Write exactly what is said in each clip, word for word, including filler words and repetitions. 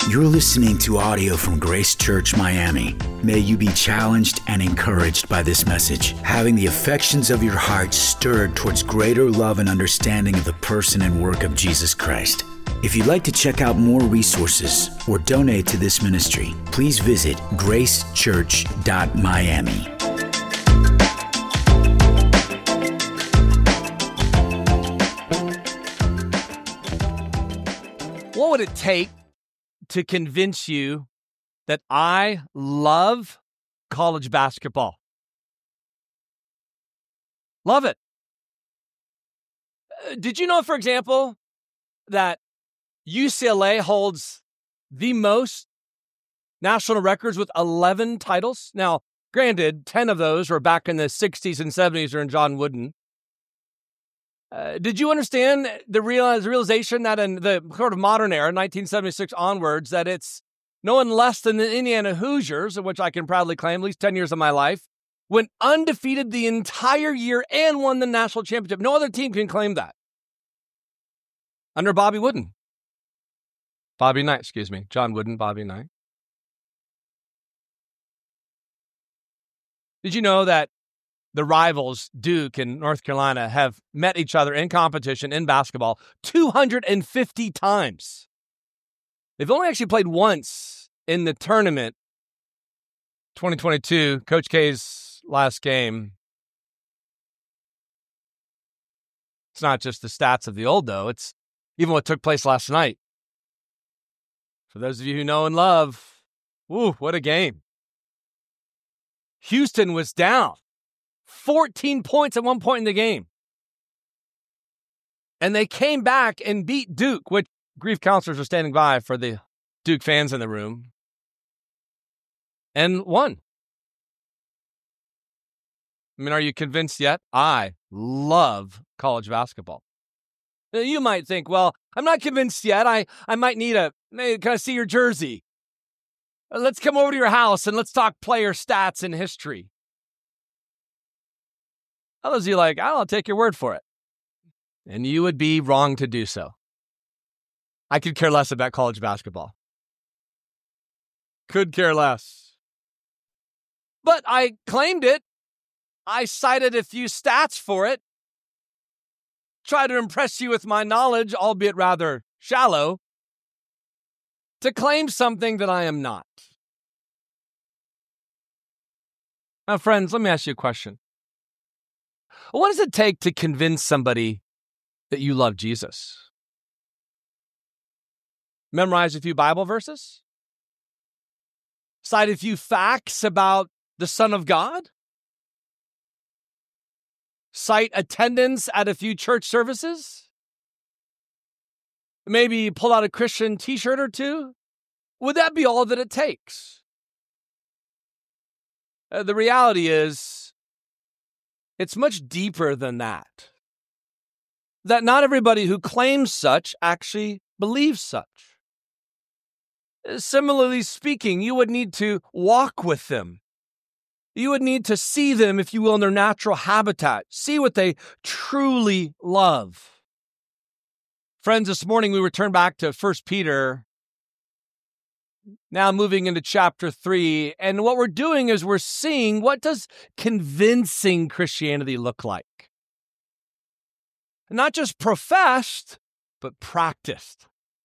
You're listening to audio from Grace Church Miami. May you be challenged and encouraged by this message, having the affections of your heart stirred towards greater love and understanding of the person and work of Jesus Christ. If you'd like to check out more resources or donate to this ministry, please visit grace church dot miami. What would it take to convince you that I love college basketball? Love it. Uh, Did you know, for example, that U C L A holds the most national records with eleven titles? Now, granted, ten of those were back in the sixties and seventies during John Wooden. Uh, did you understand the realize, realization that in the sort of modern era, nineteen seventy-six onwards, that it's no one less than the Indiana Hoosiers, of which I can proudly claim at least ten years of my life, went undefeated the entire year and won the national championship. No other team can claim that. Under Bobby Wooden. Bobby Knight, excuse me. John Wooden, Bobby Knight. Did you know that the rivals, Duke and North Carolina, have met each other in competition in basketball two hundred fifty times? They've only actually played once in the tournament. twenty twenty-two, Coach K's last game. It's not just the stats of the old, though. It's even what took place last night. For those of you who know and love, woo, what a game. Houston was down fourteen points at one point in the game. And they came back and beat Duke, which grief counselors are standing by for the Duke fans in the room, and won. I mean, are you convinced yet? I love college basketball. Now, you might think, well, I'm not convinced yet. I, I might need a, maybe kind of see your jersey. Let's come over to your house and let's talk player stats and history. Others of you like, I'll take your word for it. And you would be wrong to do so. I could care less about college basketball. Could care less. But I claimed it. I cited a few stats for it. Try to impress you with my knowledge, albeit rather shallow, to claim something that I am not. Now, friends, let me ask you a question. What does it take to convince somebody that you love Jesus? Memorize a few Bible verses? Cite a few facts about the Son of God? Cite attendance at a few church services? Maybe pull out a Christian t-shirt or two? Would that be all that it takes? Uh, the reality is, it's much deeper than that. That not everybody who claims such actually believes such. Similarly speaking, you would need to walk with them. You would need to see them, if you will, in their natural habitat. See what they truly love. Friends, this morning we return back to First Peter, now moving into chapter three. And what we're doing is we're seeing, what does convincing Christianity look like? Not just professed, but practiced.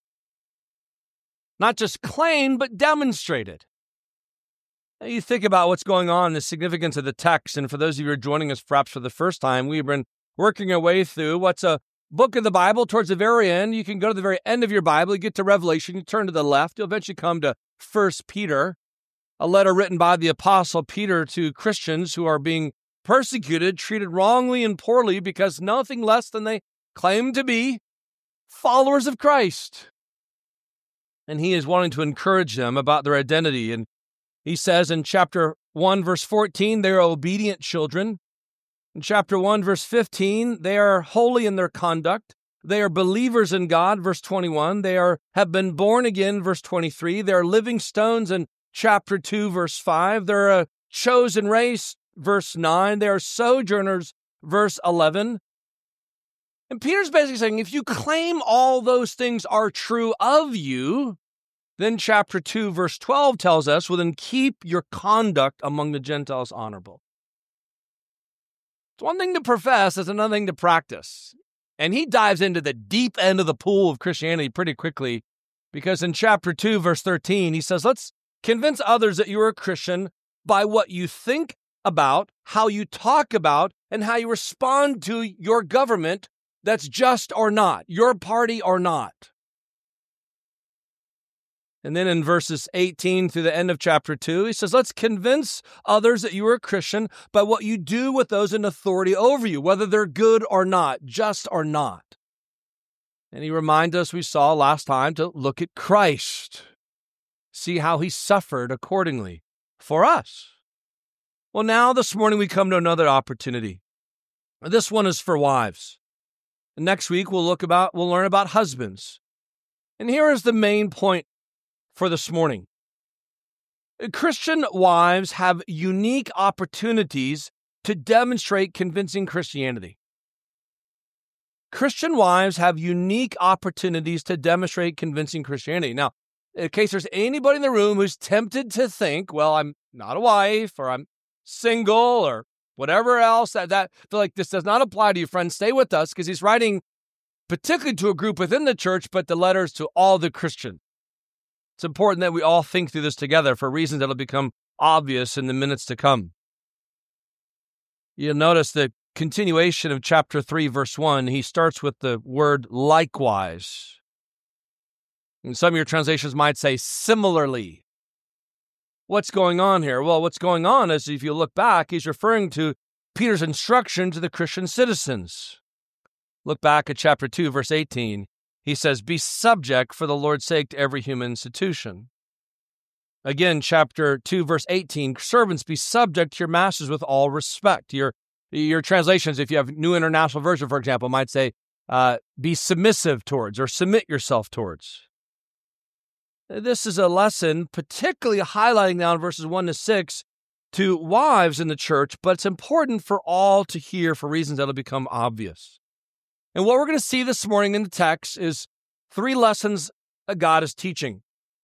Not just claimed, but demonstrated. Now you think about what's going on, the significance of the text, and for those of you who are joining us perhaps for the first time, we've been working our way through what's a book of the Bible towards the very end. You can go to the very end of your Bible, you get to Revelation, you turn to the left, you'll eventually come to First Peter, a letter written by the Apostle Peter to Christians who are being persecuted, treated wrongly and poorly because nothing less than they claim to be followers of Christ. And he is wanting to encourage them about their identity. And he says in chapter one, verse fourteen, they are obedient children. In chapter one, verse fifteen, they are holy in their conduct. They are believers in God, verse twenty-one. They are have been born again, verse twenty-three. They are living stones in chapter two, verse five. They're a chosen race, verse nine. They are sojourners, verse eleven. And Peter's basically saying, if you claim all those things are true of you, Then chapter two, verse twelve tells us, well, then keep your conduct among the Gentiles honorable. It's one thing to profess, it's another thing to practice. And he dives into the deep end of the pool of Christianity pretty quickly, because in chapter two, verse thirteen, he says, let's convince others that you are a Christian by what you think about, how you talk about, and how you respond to your government that's just or not, your party or not. And then in verses eighteen through the end of chapter two, he says, let's convince others that you are a Christian by what you do with those in authority over you, whether they're good or not, just or not. And he reminds us, we saw last time, to look at Christ, see how he suffered accordingly for us. Well, now this morning we come to another opportunity. This one is for wives. Next week we'll look about, we'll learn about husbands. And here is the main point for this morning. Christian wives have unique opportunities to demonstrate convincing Christianity. Christian wives have unique opportunities to demonstrate convincing Christianity. Now, in case there's anybody in the room who's tempted to think, well, I'm not a wife, or I'm single, or whatever else, that, that feel like this does not apply to you, friends, stay with us, because he's writing particularly to a group within the church, but the letters to all the Christians. It's important that we all think through this together for reasons that will become obvious in the minutes to come. You'll notice the continuation of chapter three, verse one. He starts with the word likewise. And some of your translations might say similarly. What's going on here? Well, what's going on is, if you look back, he's referring to Peter's instruction to the Christian citizens. Look back at chapter two, verse eighteen. He says, be subject for the Lord's sake to every human institution. Again, chapter two, verse eighteen, servants, be subject to your masters with all respect. Your, your translations, if you have New International Version, for example, might say, uh, be submissive towards, or submit yourself towards. This is a lesson particularly highlighting now in verses one to six to wives in the church, but it's important for all to hear for reasons that will become obvious. And what we're going to see this morning in the text is three lessons that God is teaching.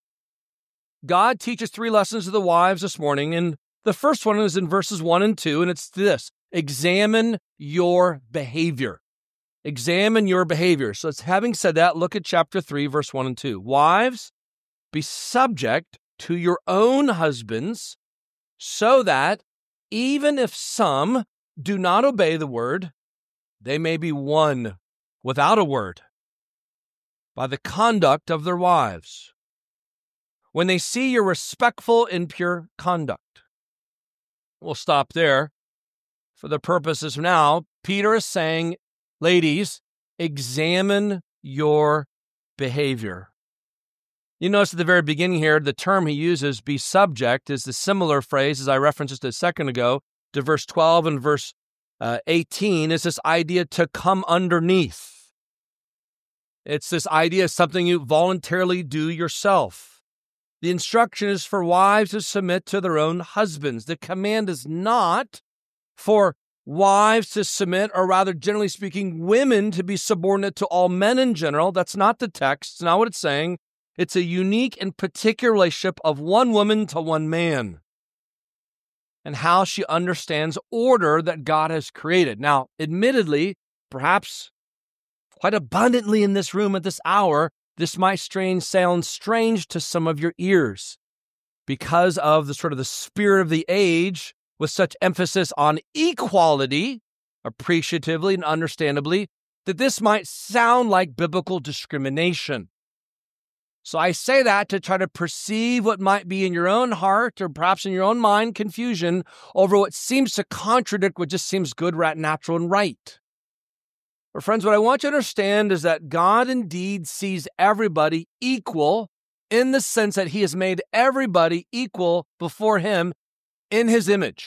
God teaches three lessons to the wives this morning, and the first one is in verses one and two, and it's this: examine your behavior. Examine your behavior. So it's, having said that, look at chapter three, verse one and two. Wives, be subject to your own husbands, so that even if some do not obey the word, they may be won without a word by the conduct of their wives, when they see your respectful and pure conduct. We'll stop there. For the purposes of now, Peter is saying, ladies, examine your behavior. You notice at the very beginning here, the term he uses, be subject, is the similar phrase, as I referenced just a second ago, to verse twelve and verse uh, eighteen, is this idea to come underneath. It's this idea of something you voluntarily do yourself. The instruction is for wives to submit to their own husbands. The command is not for wives to submit, or rather, generally speaking, women to be subordinate to all men in general. That's not the text. It's not what it's saying. It's a unique and particular relationship of one woman to one man, and how she understands order that God has created. Now, admittedly, perhaps quite abundantly in this room at this hour, this might strange, sound strange to some of your ears because of the sort of the spirit of the age, with such emphasis on equality, appreciatively and understandably, that this might sound like biblical discrimination. So I say that to try to perceive what might be in your own heart, or perhaps in your own mind, confusion over what seems to contradict what just seems good, right, natural, and right. But friends, what I want you to understand is that God indeed sees everybody equal, in the sense that he has made everybody equal before him in his image,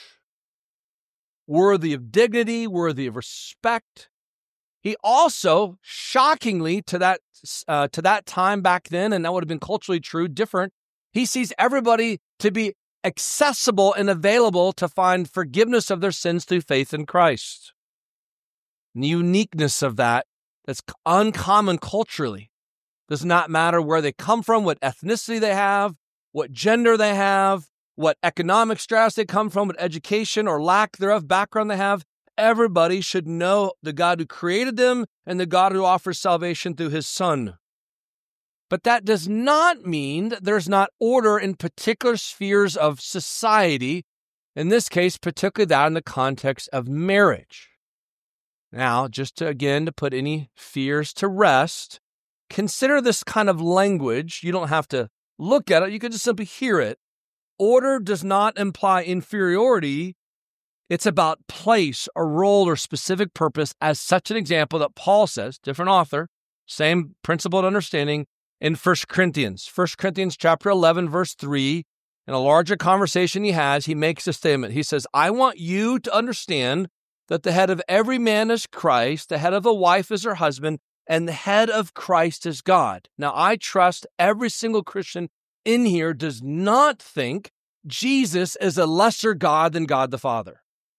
worthy of dignity, worthy of respect. He also, shockingly to that uh, to that time back then, and that would have been culturally true, different, he sees everybody to be accessible and available to find forgiveness of their sins through faith in Christ. And the uniqueness of that, that's uncommon culturally. Does not matter where they come from, what ethnicity they have, what gender they have, what economic status they come from, what education or lack thereof background they have. Everybody should know the God who created them and the God who offers salvation through his Son. But that does not mean that there's not order in particular spheres of society, in this case, particularly that in the context of marriage. Now, just to, again, to put any fears to rest, consider this kind of language. You don't have to look at it. You can just simply hear it. Order does not imply inferiority. It's about place, a role, or specific purpose, as such an example that Paul says, different author, same principle and understanding, in First Corinthians. First Corinthians chapter eleven, verse three, in a larger conversation he has, he makes a statement. He says, I want you to understand that the head of every man is Christ, the head of the wife is her husband, and the head of Christ is God. Now, I trust every single Christian in here does not think Jesus is a lesser God than God the Father.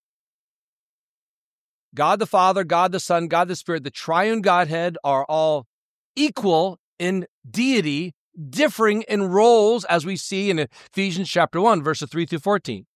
God the Father, God the Son, God the Spirit, the triune Godhead are all equal in deity, differing in roles, as we see in Ephesians chapter one, verses three through fourteen.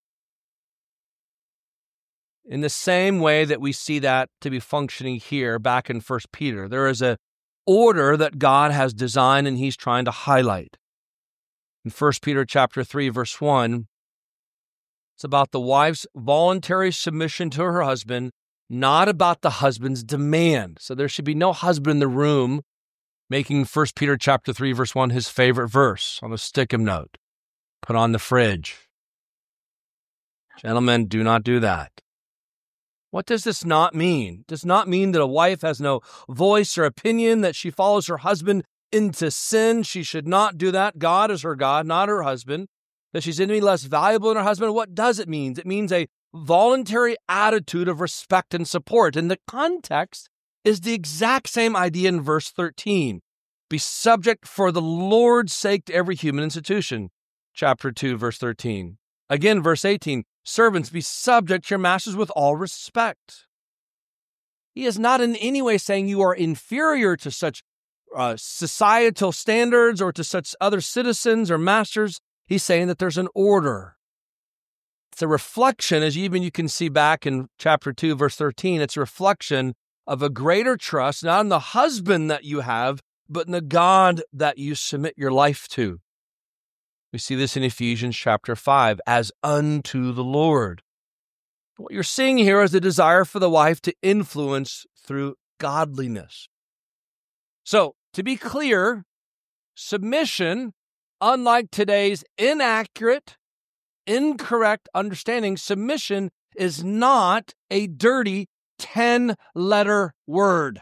In the same way that we see that to be functioning here back in First Peter, there is a order that God has designed and he's trying to highlight. In First Peter chapter three, verse one, it's about the wife's voluntary submission to her husband, not about the husband's demand. So there should be no husband in the room making First Peter chapter three, verse one his favorite verse on a stick-em note, put on the fridge. Gentlemen, do not do that. What does this not mean? It does not mean that a wife has no voice or opinion, that she follows her husband into sin. She should not do that. God is her God, not her husband. That she's any less valuable than her husband. What does it mean? It means a voluntary attitude of respect and support. And the context is the exact same idea in verse thirteen. Be subject for the Lord's sake to every human institution. Chapter two, verse thirteen. Again, verse eighteen. Servants, be subject to your masters with all respect. He is not in any way saying you are inferior to such uh, societal standards or to such other citizens or masters. He's saying that there's an order. It's a reflection, as even you can see back in chapter two, verse thirteen, it's a reflection of a greater trust, not in the husband that you have, but in the God that you submit your life to. We see this in Ephesians chapter five, as unto the Lord. What you're seeing here is the desire for the wife to influence through godliness. So, to be clear, submission, unlike today's inaccurate, incorrect understanding, submission is not a dirty ten-letter word.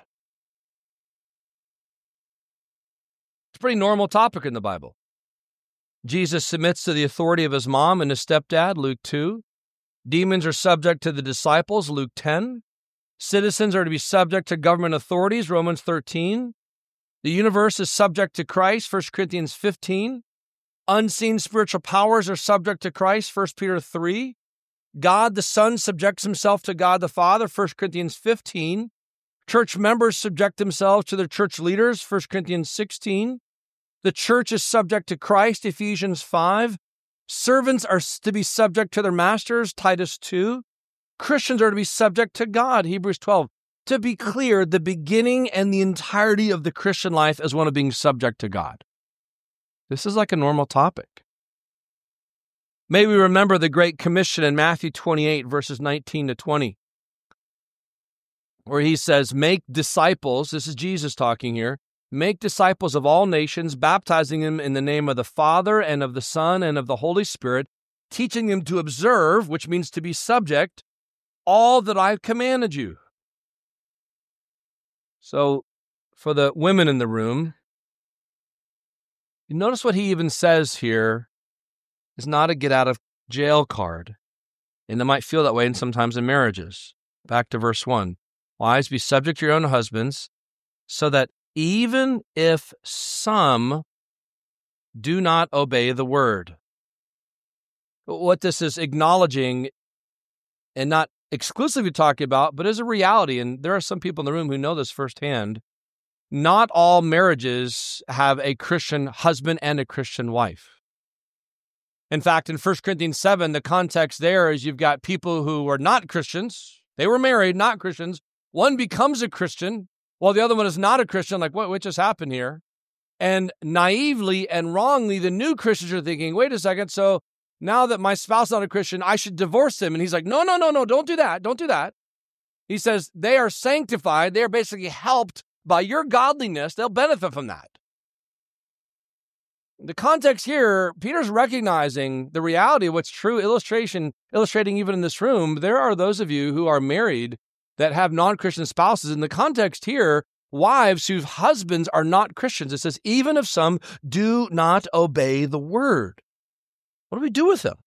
It's a pretty normal topic in the Bible. Jesus submits to the authority of his mom and his stepdad, Luke two. Demons are subject to the disciples, Luke ten. Citizens are to be subject to government authorities, Romans thirteen. The universe is subject to Christ, First Corinthians fifteen. Unseen spiritual powers are subject to Christ, First Peter three. God the Son subjects himself to God the Father, First Corinthians fifteen. Church members subject themselves to their church leaders, First Corinthians sixteen. The church is subject to Christ, Ephesians five. Servants are to be subject to their masters, Titus two. Christians are to be subject to God, Hebrews twelve. To be clear, the beginning and the entirety of the Christian life is one of being subject to God. This is like a normal topic. May we remember the Great Commission in Matthew twenty-eight, verses nineteen to twenty, where he says, make disciples, this is Jesus talking here, make disciples of all nations, baptizing them in the name of the Father and of the Son and of the Holy Spirit, teaching them to observe, which means to be subject, all that I've commanded you. So, for the women in the room, you notice what he even says here is not a get out of jail card. And it might feel that way in sometimes in marriages. Back to verse one. Wives, be subject to your own husbands, so that even if some do not obey the word. What this is acknowledging, and not exclusively talking about, but is a reality, and there are some people in the room who know this firsthand, not all marriages have a Christian husband and a Christian wife. In fact, in First Corinthians seven, the context there is you've got people who are not Christians. They were married, not Christians. One becomes a Christian, while the other one is not a Christian. Like, what, what just happened here? And naively and wrongly, the new Christians are thinking, wait a second, so now that my spouse is not a Christian, I should divorce him. And he's like, no, no, no, no, don't do that. Don't do that. He says they are sanctified. They are basically helped by your godliness. They'll benefit from that. The context here, Peter's recognizing the reality of what's true, illustration, illustrating even in this room. There are those of you who are married that have non-Christian spouses. In the context here, wives whose husbands are not Christians. It says, even if some do not obey the word. What do we do with them?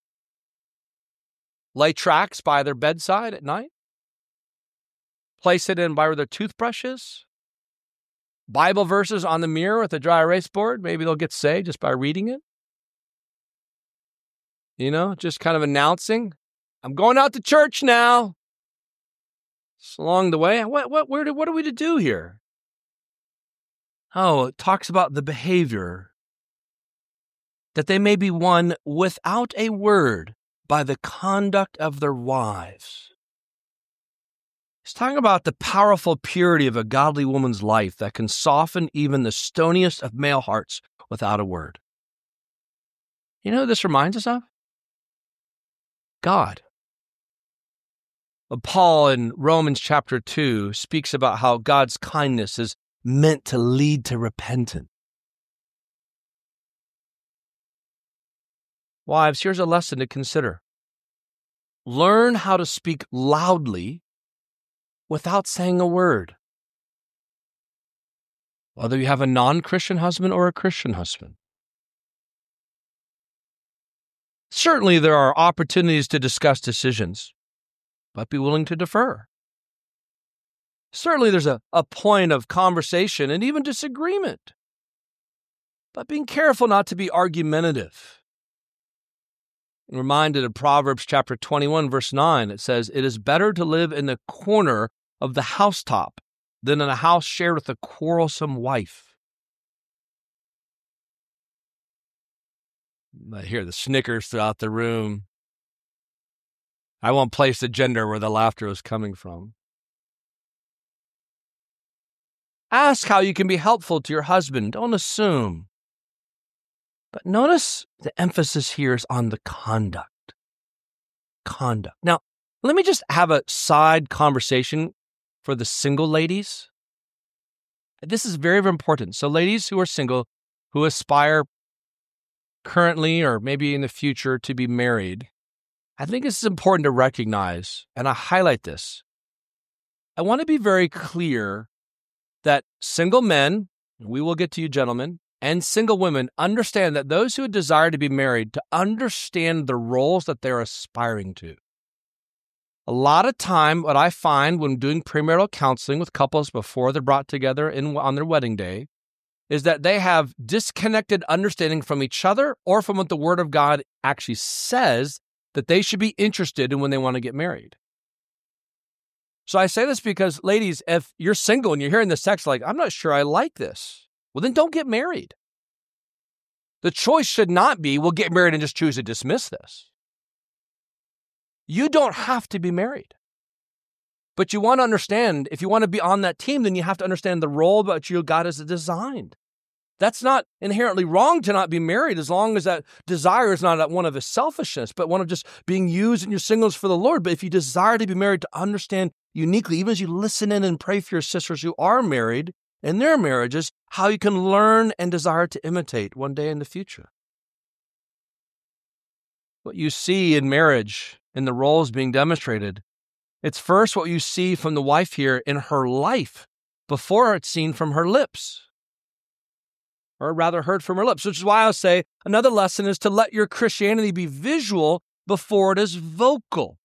Lay tracts by their bedside at night? Place it in by where their toothbrush is? Bible verses on the mirror with a dry erase board? Maybe they'll get saved just by reading it. You know, just kind of announcing, I'm going out to church now. It's along the way. What, what, where do, what are we to do here? Oh, it talks about the behavior. That they may be won without a word by the conduct of their wives. He's talking about the powerful purity of a godly woman's life that can soften even the stoniest of male hearts without a word. You know who this reminds us of? God. Paul in Romans chapter two speaks about how God's kindness is meant to lead to repentance. Wives, here's a lesson to consider. Learn how to speak loudly without saying a word. Whether you have a non-Christian husband or a Christian husband. Certainly there are opportunities to discuss decisions, but be willing to defer. Certainly there's a, a point of conversation and even disagreement, but being careful not to be argumentative. I'm reminded of Proverbs chapter twenty-one, verse nine. It says, it is better to live in the corner of the housetop than in a house shared with a quarrelsome wife. I hear the snickers throughout the room. I won't place the gender where the laughter is coming from. Ask how you can be helpful to your husband. Don't assume. But notice the emphasis here is on the conduct. Conduct. Now, let me just have a side conversation for the single ladies. This is very, very important. So ladies who are single, who aspire currently or maybe in the future to be married, I think this is important to recognize, and I highlight this. I want to be very clear that single men, we will get to you gentlemen, and single women understand that those who desire to be married to understand the roles that they're aspiring to. A lot of time, what I find when doing premarital counseling with couples before they're brought together in, on their wedding day is that they have disconnected understanding from each other or from what the Word of God actually says that they should be interested in when they want to get married. So I say this because, ladies, if you're single and you're hearing this text like, I'm not sure I like this, well, then don't get married. The choice should not be, we'll get married and just choose to dismiss this. You don't have to be married. But you want to understand, if you want to be on that team, then you have to understand the role that you God has designed. That's not inherently wrong to not be married as long as that desire is not one of a selfishness, but one of just being used in your singleness for the Lord. But if you desire to be married, to understand uniquely, even as you listen in and pray for your sisters who are married in their marriages, how you can learn and desire to imitate one day in the future. What you see in marriage, in the roles being demonstrated, it's first what you see from the wife here in her life before it's seen from her lips. Or rather heard from her lips, which is why I'll say another lesson is to let your Christianity be visual before it is vocal.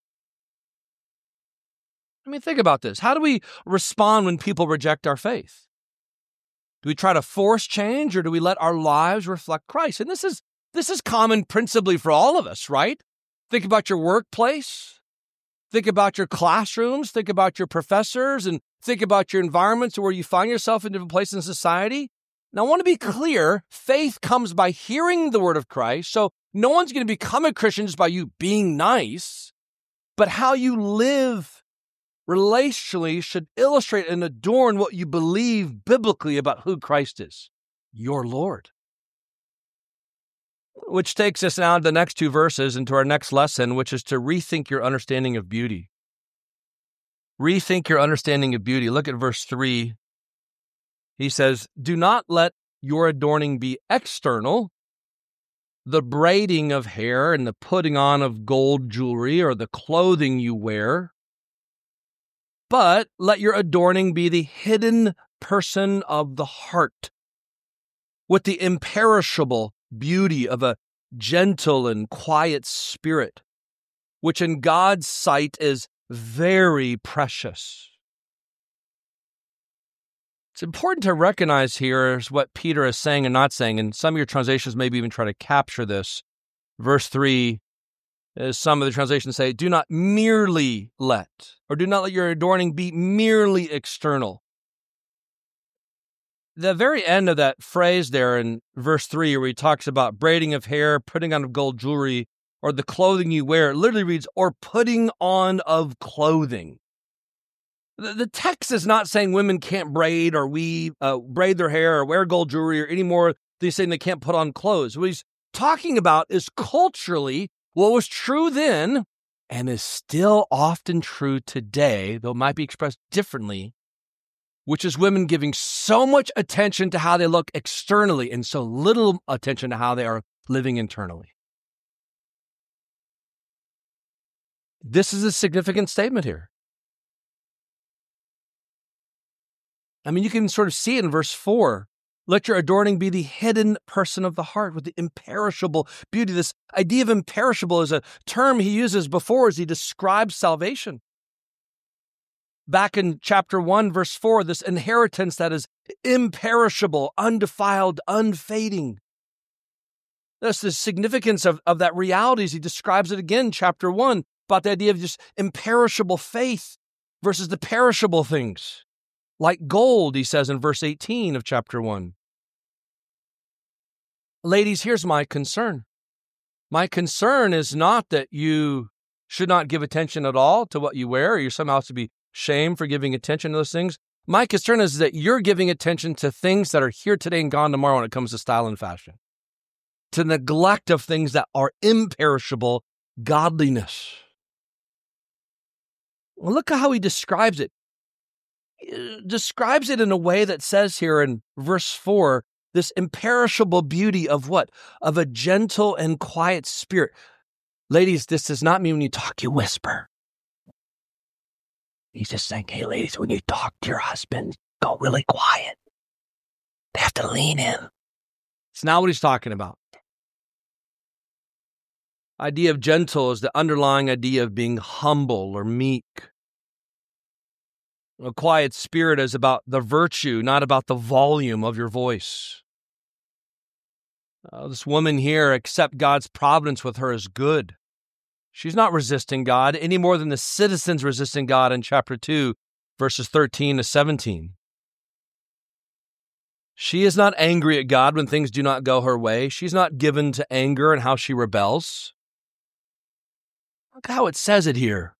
I mean, think about this. How do we respond when people reject our faith? Do we try to force change or do we let our lives reflect Christ? And this is this is common principally for all of us, right? Think about your workplace. Think about your classrooms, think about your professors, and think about your environments where you find yourself in different places in society. Now, I want to be clear, faith comes by hearing the word of Christ, so no one's going to become a Christian just by you being nice, but how you live relationally should illustrate and adorn what you believe biblically about who Christ is, your Lord. Which takes us now to the next two verses into our next lesson, which is to rethink your understanding of beauty. Rethink your understanding of beauty. Look at verse three. He says, do not let your adorning be external, the braiding of hair and the putting on of gold jewelry or the clothing you wear, but let your adorning be the hidden person of the heart, with the imperishable beauty of a gentle and quiet spirit, which in God's sight is very precious. It's important to recognize here is what Peter is saying and not saying, and some of your translations maybe even try to capture this. Verse three, as some of the translations say, do not merely let, or do not let your adorning be merely external. The very end of that phrase there in verse three, where he talks about braiding of hair, putting on of gold jewelry, or the clothing you wear, it literally reads, or putting on of clothing. The, the text is not saying women can't braid or weave, uh, braid their hair or wear gold jewelry or any more than he's saying they can't put on clothes. What he's talking about is culturally what was true then and is still often true today, though it might be expressed differently, which is women giving so much attention to how they look externally and so little attention to how they are living internally. This is a significant statement here. I mean, you can sort of see it in verse four. Let your adorning be the hidden person of the heart with the imperishable beauty. This idea of imperishable is a term he uses before as he describes salvation. Back in chapter one, verse four, this inheritance that is imperishable, undefiled, unfading. That's the significance of, of that reality as he describes it again, chapter one, about the idea of just imperishable faith versus the perishable things. Like gold, he says in verse eighteen of chapter one. Ladies, here's my concern. My concern is not that you should not give attention at all to what you wear, or you're somehow to be shamed for giving attention to those things. My concern is that you're giving attention to things that are here today and gone tomorrow when it comes to style and fashion. To neglect of things that are imperishable, godliness. Well, look at how he describes it. He describes it in a way that says here in verse four, this imperishable beauty of what? Of a gentle and quiet spirit. Ladies, this does not mean when you talk, you whisper. He's just saying, hey, ladies, when you talk to your husband, go really quiet. They have to lean in. It's not what he's talking about. Idea of gentle is the underlying idea of being humble or meek. A quiet spirit is about the virtue, not about the volume of your voice. Uh, this woman here, accept God's providence with her as good. She's not resisting God any more than the citizens resisting God in chapter two, verses thirteen to seventeen. She is not angry at God when things do not go her way. She's not given to anger and how she rebels. Look how it says it here.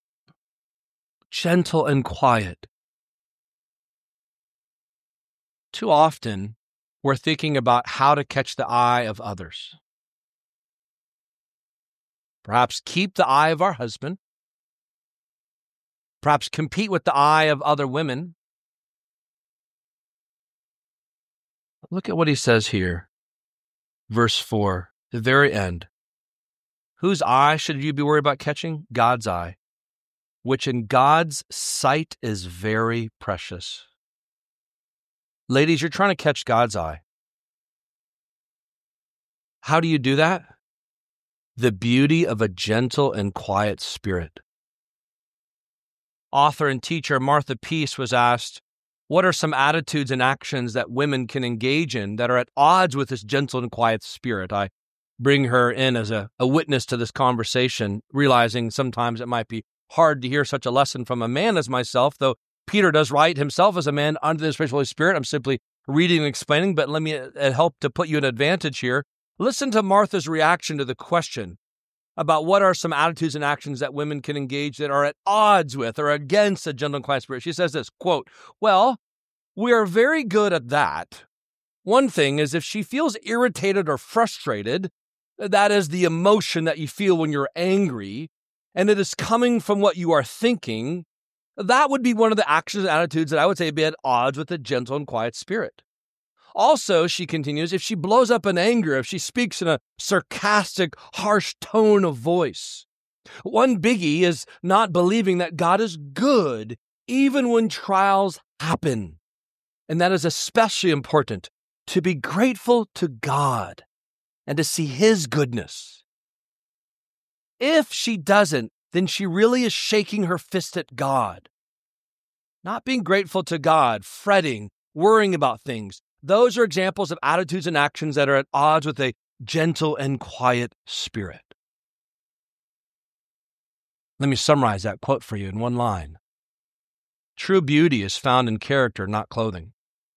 Gentle and quiet. Too often, we're thinking about how to catch the eye of others. Perhaps keep the eye of our husband. Perhaps compete with the eye of other women. Look at what he says here. Verse four, the very end. Whose eye should you be worried about catching? God's eye, which in God's sight is very precious. Ladies, you're trying to catch God's eye. How do you do that? The beauty of a gentle and quiet spirit. Author and teacher Martha Peace was asked, what are some attitudes and actions that women can engage in that are at odds with this gentle and quiet spirit? I bring her in as a, a witness to this conversation, realizing sometimes it might be hard to hear such a lesson from a man as myself, though Peter does write himself as a man under the inspiration of the Holy Spirit. I'm simply reading and explaining, but let me uh, help to put you in advantage here. Listen to Martha's reaction to the question about what are some attitudes and actions that women can engage that are at odds with or against a gentle and quiet spirit. She says this, quote, well, we are very good at that. One thing is if she feels irritated or frustrated, that is the emotion that you feel when you're angry, and it is coming from what you are thinking, that would be one of the actions and attitudes that I would say be at odds with a gentle and quiet spirit. Also, she continues, if she blows up in anger, if she speaks in a sarcastic, harsh tone of voice, one biggie is not believing that God is good even when trials happen. And that is especially important, to be grateful to God and to see His goodness. If she doesn't, then she really is shaking her fist at God. Not being grateful to God, fretting, worrying about things. Those are examples of attitudes and actions that are at odds with a gentle and quiet spirit. Let me summarize that quote for you in one line. True beauty is found in character, not clothing.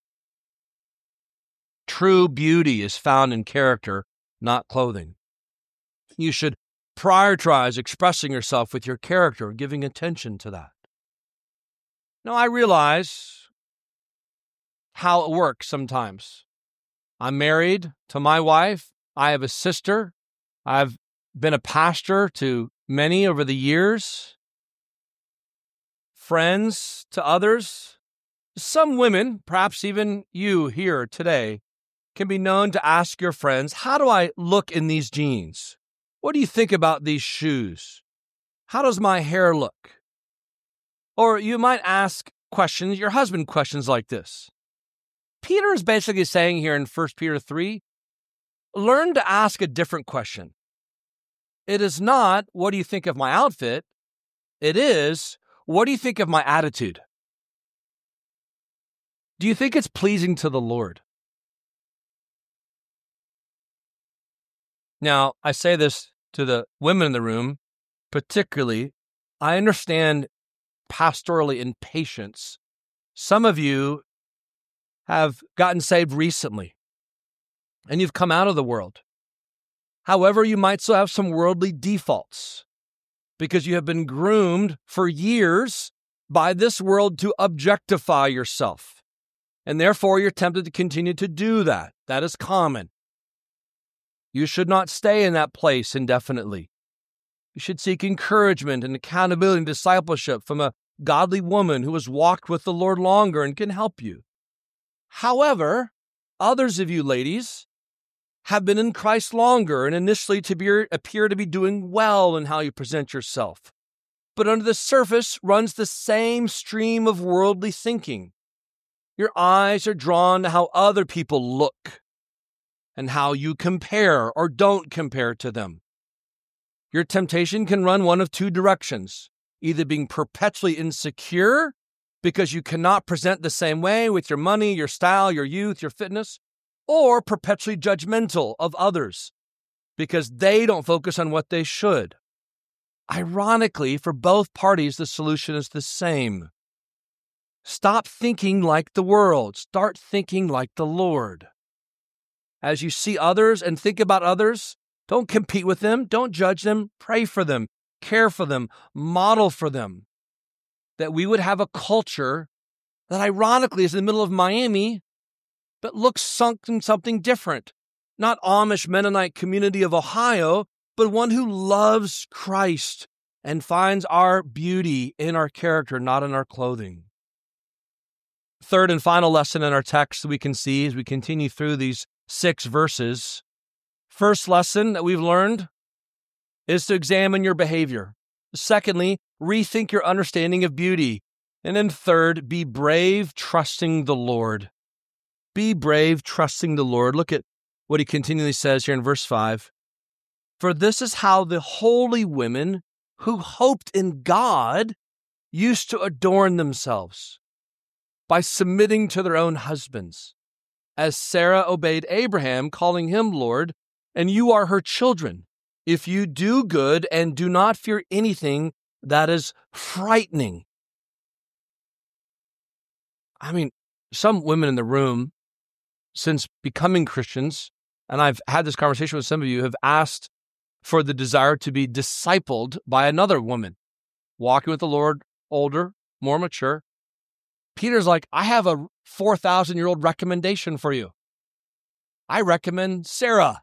True beauty is found in character, not clothing. You should prioritize expressing yourself with your character, giving attention to that. Now, I realize how it works sometimes. I'm married to my wife. I have a sister. I've been a pastor to many over the years. Friends to others. Some women, perhaps even you here today, can be known to ask your friends, how do I look in these jeans? What do you think about these shoes? How does my hair look? Or you might ask questions, your husband questions like this. Peter is basically saying here in First Peter three, learn to ask a different question. It is not, what do you think of my outfit? It is, what do you think of my attitude? Do you think it's pleasing to the Lord? Now, I say this to the women in the room, particularly, I understand pastorally impatience. Some of you have gotten saved recently, and you've come out of the world. However, you might still have some worldly defaults because you have been groomed for years by this world to objectify yourself, and therefore you're tempted to continue to do that. That is common. You should not stay in that place indefinitely. You should seek encouragement and accountability and discipleship from a godly woman who has walked with the Lord longer and can help you. However, others of you ladies have been in Christ longer and initially to be, appear to be doing well in how you present yourself. But under the surface runs the same stream of worldly thinking. Your eyes are drawn to how other people look and how you compare or don't compare to them. Your temptation can run one of two directions, either being perpetually insecure because you cannot present the same way with your money, your style, your youth, your fitness, or perpetually judgmental of others because they don't focus on what they should. Ironically, for both parties, the solution is the same. Stop thinking like the world. Start thinking like the Lord. As you see others and think about others, don't compete with them. Don't judge them. Pray for them. Care for them. Model for them. That we would have a culture that ironically is in the middle of Miami, but looks sunk in something different. Not Amish Mennonite community of Ohio, but one who loves Christ and finds our beauty in our character, not in our clothing. Third and final lesson in our text that we can see as we continue through these six verses. First lesson that we've learned is to examine your behavior. Secondly, rethink your understanding of beauty. And then third, be brave, trusting the Lord. Be brave, trusting the Lord. Look at what he continually says here in verse five. For this is how the holy women who hoped in God used to adorn themselves, by submitting to their own husbands, as Sarah obeyed Abraham, calling him Lord, and you are her children, if you do good and do not fear anything that is frightening. I mean, some women in the room, since becoming Christians, and I've had this conversation with some of you, have asked for the desire to be discipled by another woman, walking with the Lord, older, more mature. Peter's like, I have a four thousand year old recommendation for you. I recommend Sarah.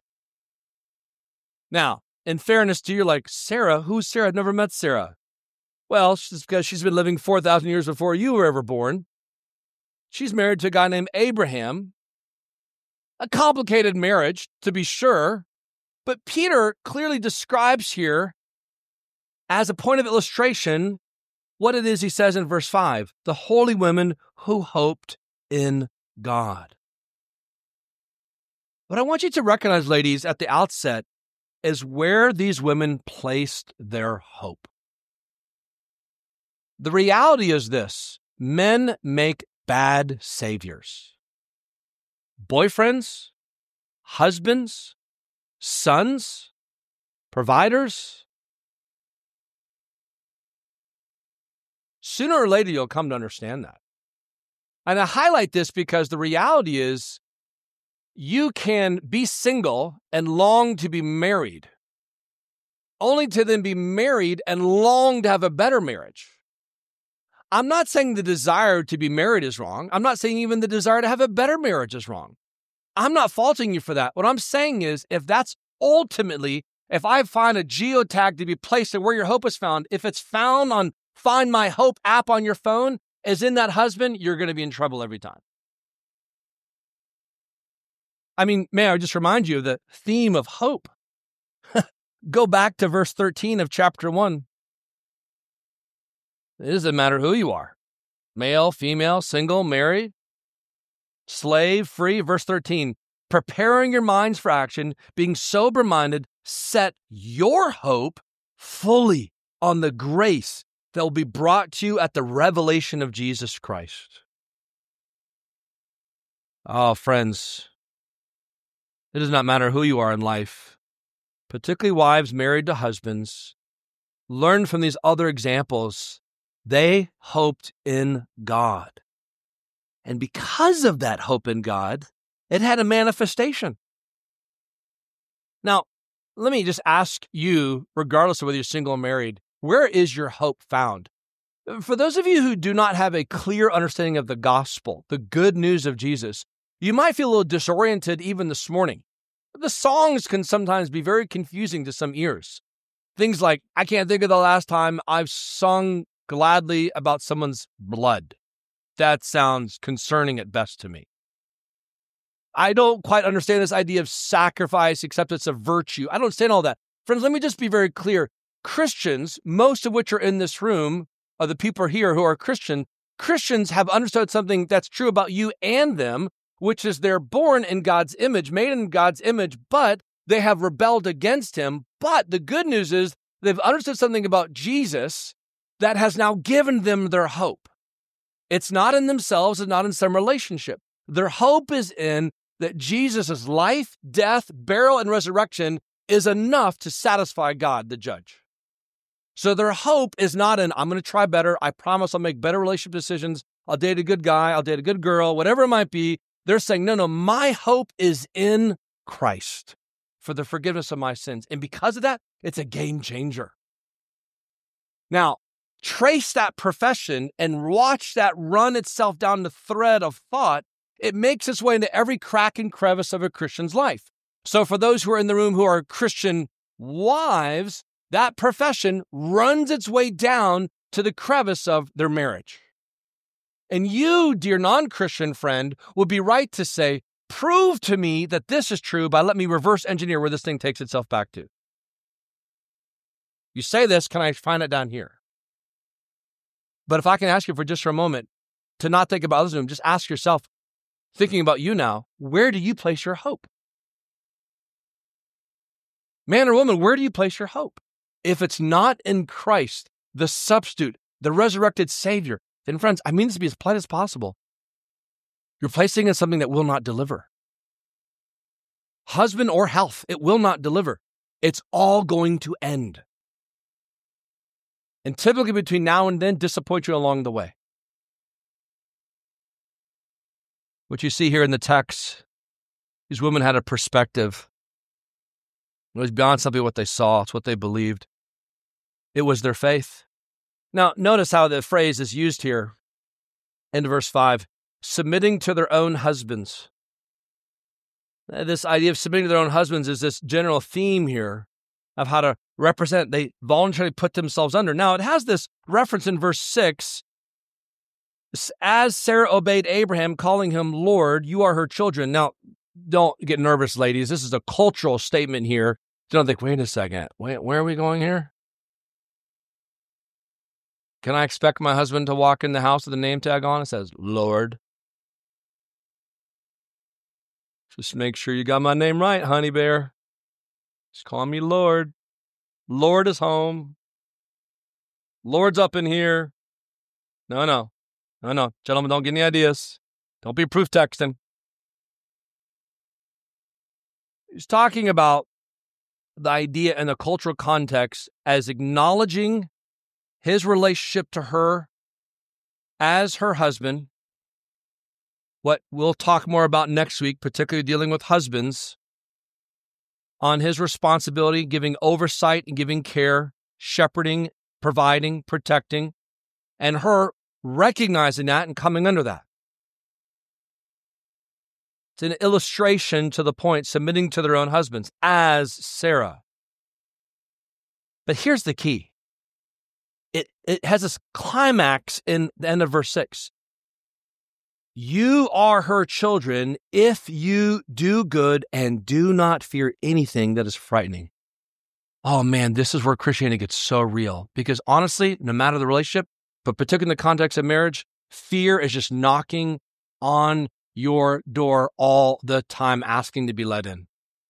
Now, in fairness to you, you're like, Sarah? Who's Sarah? I've never met Sarah. Well, it's because she's been living four thousand years before you were ever born. She's married to a guy named Abraham. A complicated marriage, to be sure, but Peter clearly describes here, as a point of illustration, what it is he says in verse five, the holy women who hoped in God. What I want you to recognize, ladies, at the outset is where these women placed their hope. The reality is this: men make bad saviors. Boyfriends, husbands, sons, providers. Sooner or later, you'll come to understand that. And I highlight this because the reality is you can be single and long to be married, only to then be married and long to have a better marriage. I'm not saying the desire to be married is wrong. I'm not saying even the desire to have a better marriage is wrong. I'm not faulting you for that. What I'm saying is, if that's ultimately, if I find a geotag to be placed at where your hope is found, if it's found on Find My Hope app on your phone, as in that husband, you're going to be in trouble every time. I mean, may I just remind you of the theme of hope? Go back to verse thirteen of chapter one. It doesn't matter who you are. Male, female, single, married, slave, free. Verse thirteen, preparing your minds for action, being sober-minded, set your hope fully on the grace that will be brought to you at the revelation of Jesus Christ. Oh, friends, it does not matter who you are in life, particularly wives married to husbands. Learn from these other examples. They hoped in God. And because of that hope in God, it had a manifestation. Now, let me just ask you, regardless of whether you're single or married, where is your hope found? For those of you who do not have a clear understanding of the gospel, the good news of Jesus, you might feel a little disoriented even this morning. The songs can sometimes be very confusing to some ears. Things like, I can't think of the last time I've sung gladly about someone's blood. That sounds concerning at best to me. I don't quite understand this idea of sacrifice, except it's a virtue. I don't understand all that. Friends, let me just be very clear. Christians, most of which are in this room, are the people here who are Christian. Christians have understood something that's true about you and them, which is they're born in God's image, made in God's image, but they have rebelled against him. But the good news is they've understood something about Jesus that has now given them their hope. It's not in themselves, it's not in some relationship. Their hope is in that Jesus' life, death, burial, and resurrection is enough to satisfy God, the judge. So their hope is not in, I'm going to try better. I promise I'll make better relationship decisions. I'll date a good guy. I'll date a good girl, whatever it might be. They're saying, no, no, my hope is in Christ for the forgiveness of my sins. And because of that, it's a game changer. Now, trace that profession and watch that run itself down the thread of thought. It makes its way into every crack and crevice of a Christian's life. So for those who are in the room who are Christian wives, that profession runs its way down to the crevice of their marriage. And you, dear non-Christian friend, would be right to say, prove to me that this is true by let me reverse engineer where this thing takes itself back to. You say this, can I find it down here? But if I can ask you for just for a moment to not think about others, just ask yourself, thinking about you now, where do you place your hope? Man or woman, where do you place your hope? If it's not in Christ, the substitute, the resurrected Savior, then friends, I mean this to be as polite as possible. You're placing in something that will not deliver. Husband or health, it will not deliver. It's all going to end. and typically between now and then disappoint you along the way. What you see here in the text, these women had a perspective. It was beyond simply what they saw. It's what they believed. It was their faith. Now, notice how the phrase is used here in verse five, submitting to their own husbands. This idea of submitting to their own husbands is this general theme here of how to represent. They voluntarily put themselves under. Now, it has this reference in verse six. As Sarah obeyed Abraham, calling him Lord, you are her children. Now, don't get nervous, ladies. This is a cultural statement here. Don't think, wait a second. Wait, where are we going here? Can I expect my husband to walk in the house with a name tag on? It says, Lord. Just make sure you got my name right, honey bear. Just call me Lord. Lord is home. Lord's up in here. No, no. No, no. Gentlemen, don't get any ideas. Don't be proof texting. He's talking about the idea in the cultural context as acknowledging his relationship to her as her husband. What we'll talk more about next week, particularly dealing with husbands, on his responsibility, giving oversight and giving care, shepherding, providing, protecting, and her recognizing that and coming under that. It's an illustration to the point, submitting to their own husbands as Sarah. But here's the key. It, it has this climax in the end of verse six. You are her children if you do good and do not fear anything that is frightening. Oh man, this is where Christianity gets so real. Because honestly, no matter the relationship, but particularly in the context of marriage, fear is just knocking on your door all the time, asking to be let in.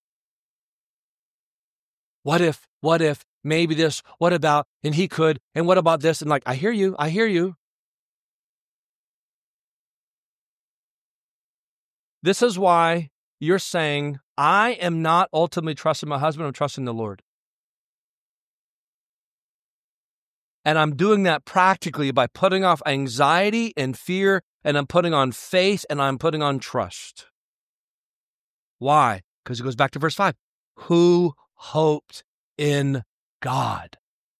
What if, what if, maybe this, what about, and he could, and what about this? And like, I hear you, I hear you. This is why you're saying, I am not ultimately trusting my husband, I'm trusting the Lord. And I'm doing that practically by putting off anxiety and fear, and I'm putting on faith, and I'm putting on trust. Why? Because it goes back to verse five. Who hoped in God?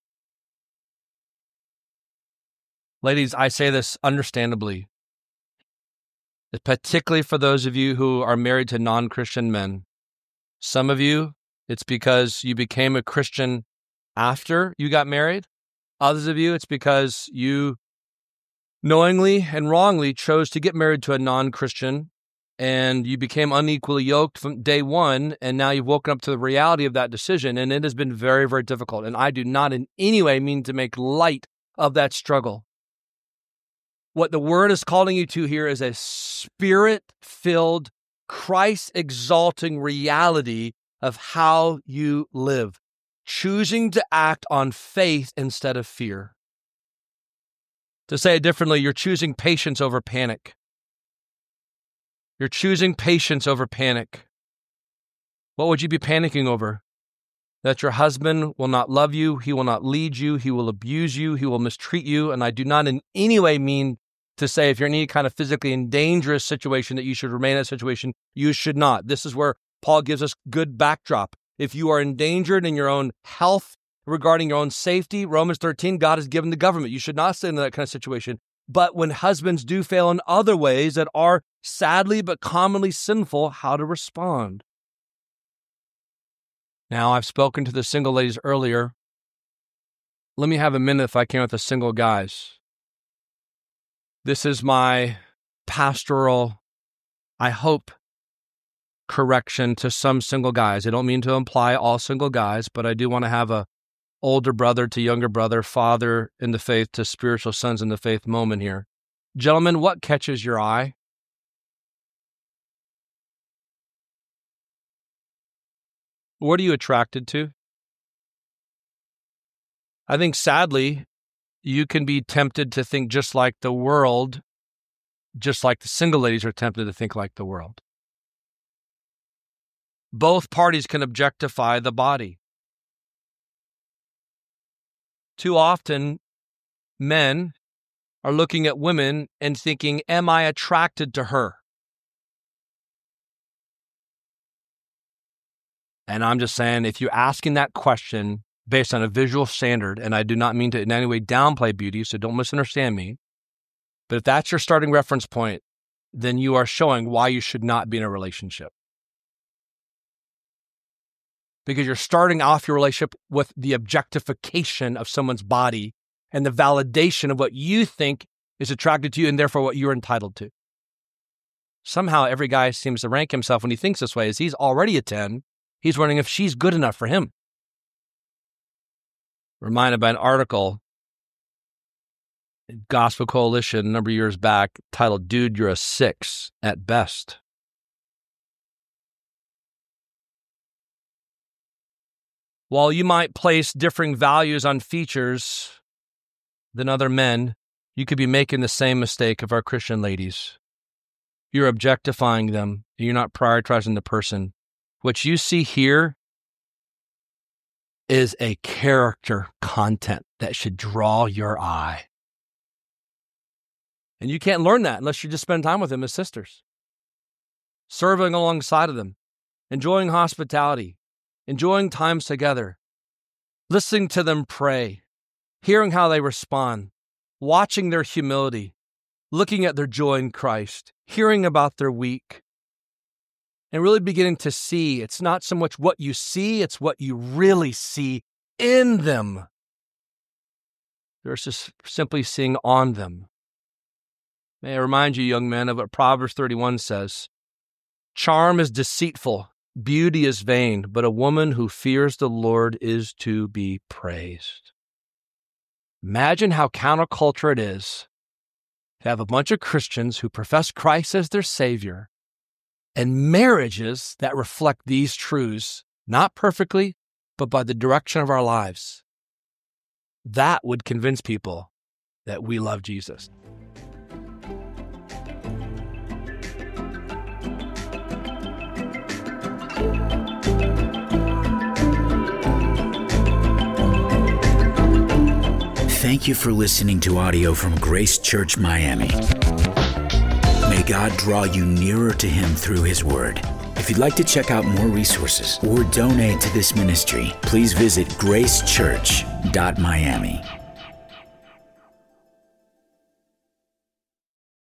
Ladies, I say this understandably, particularly for those of you who are married to non-Christian men. Some of you, it's because you became a Christian after you got married. Others of you, it's because you knowingly and wrongly chose to get married to a non-Christian and you became unequally yoked from day one, and now you've woken up to the reality of that decision, and it has been very, very difficult. And I do not in any way mean to make light of that struggle. What the Word is calling you to here is a Spirit-filled, Christ-exalting reality of how you live, choosing to act on faith instead of fear. To say it differently, you're choosing patience over panic. You're choosing patience over panic. What would you be panicking over? That your husband will not love you, he will not lead you, he will abuse you, he will mistreat you. And I do not in any way mean to say if you're in any kind of physically and dangerous situation that you should remain in that situation. You should not. This is where Paul gives us good backdrop. If you are endangered in your own health, regarding your own safety, Romans thirteen, God has given the government. You should not stay in that kind of situation. But when husbands do fail in other ways that are sadly but commonly sinful, how to respond. Now, I've spoken to the single ladies earlier. Let me have a minute, if I can, with the single guys. This is my pastoral, I hope, correction to some single guys. I don't mean to imply all single guys, but I do want to have a older brother to younger brother, father in the faith to spiritual sons in the faith moment here. Gentlemen, what catches your eye? What are you attracted to? I think sadly, you can be tempted to think just like the world, just like the single ladies are tempted to think like the world. Both parties can objectify the body. Too often, men are looking at women and thinking, am I attracted to her? And I'm just saying, if you're asking that question based on a visual standard, and I do not mean to in any way downplay beauty, so don't misunderstand me, but if that's your starting reference point, then you are showing why you should not be in a relationship. Because you're starting off your relationship with the objectification of someone's body and the validation of what you think is attracted to you and therefore what you're entitled to. Somehow every guy seems to rank himself when he thinks this way as he's already a ten. He's wondering if she's good enough for him. Reminded by an article in Gospel Coalition a number of years back titled, Dude, You're a Six at Best. While you might place differing values on features than other men, you could be making the same mistake of our Christian ladies. You're objectifying them. You're not prioritizing the person. What you see here is a character content that should draw your eye. And you can't learn that unless you just spend time with them as sisters, serving alongside of them, enjoying hospitality, enjoying times together, listening to them pray, hearing how they respond, watching their humility, looking at their joy in Christ, hearing about their week, and really beginning to see it's not so much what you see, it's what you really see in them versus simply seeing on them. May I remind you, young men, of what Proverbs thirty-one says. Charm is deceitful, beauty is vain, but a woman who fears the Lord is to be praised. Imagine how counterculture it is to have a bunch of Christians who profess Christ as their Savior and marriages that reflect these truths, not perfectly, but by the direction of our lives. That would convince people that we love Jesus. Thank you for listening to audio from Grace Church Miami. May God draw you nearer to Him through His Word. If you'd like to check out more resources or donate to this ministry, please visit grace church dot miami.